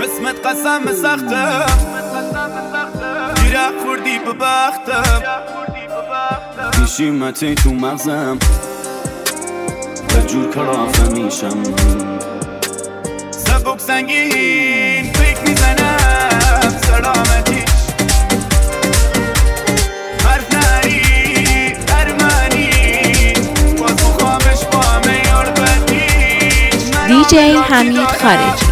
اسمت قسم سختم گیره خوردی به بختم بیشیمتی تو مغزم به جور کلافه میشم سبک سنگین فکر میزنم سلامتیش حرف نری ارمنی باز مخامش با همه یار بدیش دیجی حمید خارجی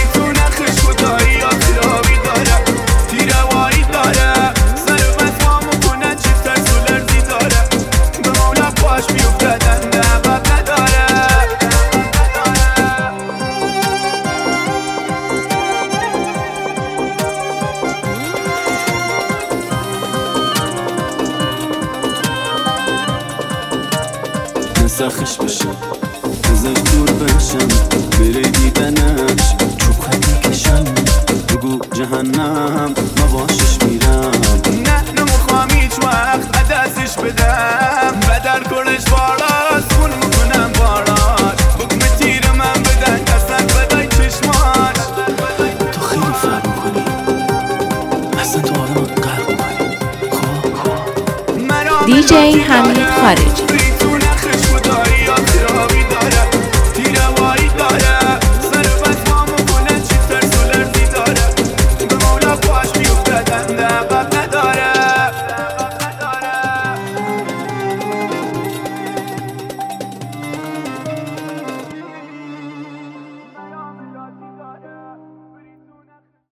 سخش بشم ازش دور بشم بره دیدنش چوبخط میکشم بگو جهنم ما باشش میرم نه نمیخوام هیچ وقت عدسش بدم بدر کنش باراست خون میکنم باراش بگم تیر من بدن اصلا بدای چشماش تو خیلی فرق میکنی اصلا تو آدم قرق میکنی دیجی حمید خارجی